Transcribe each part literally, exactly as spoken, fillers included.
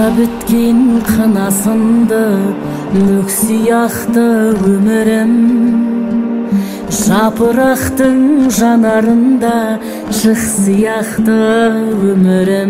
біткен қанасынды мүк сияқты өмірім, жапырақтың жанарында шық сияқты өмірім.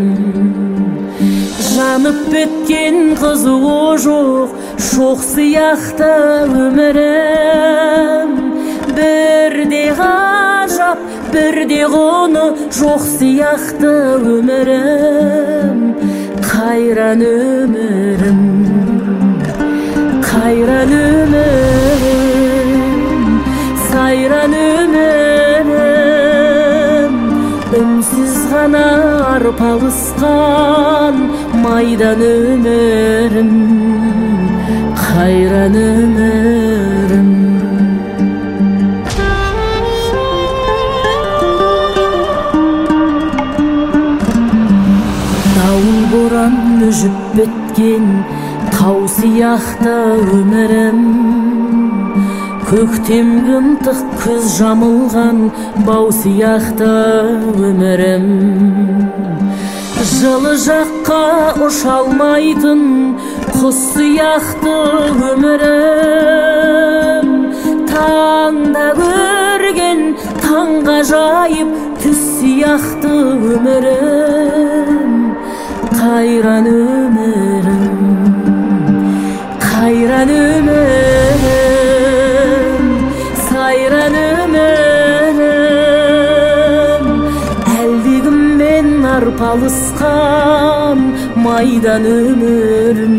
Жанып біткен қызуы жоқ шоқ сияқты өмірім, бірде ғажап бірде құны жоқ сияқты өмірім. Қайран өмірім, қайран өмірім, сайран өмірім, үнсіз ғана арпалысқан майдан өмірім, қайран өмірім. Дауыл боран мүжіп біткен тау сияқты өмірім, көктем ынтық күз жамылған бау сияқты өмірім. Жылы жаққа ұша алмайтын құс сияқты өмірім, таңда көрген таңғажайып түс сияқты өмірім. Қайран өмірім, қайран өмірім, сайран өмірім, әлдегіммен арпалысқан майдан өмірім,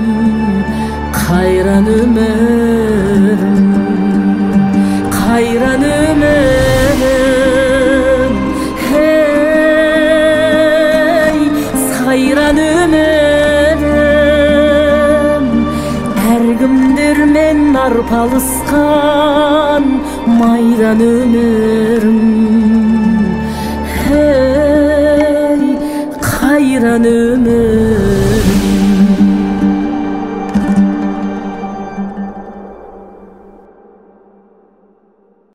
қайран өмірім, қайран өмірім, хей, сайран өмірім, әркімдермен арпалысқан майдан өмірім, хей, қайран өмірім.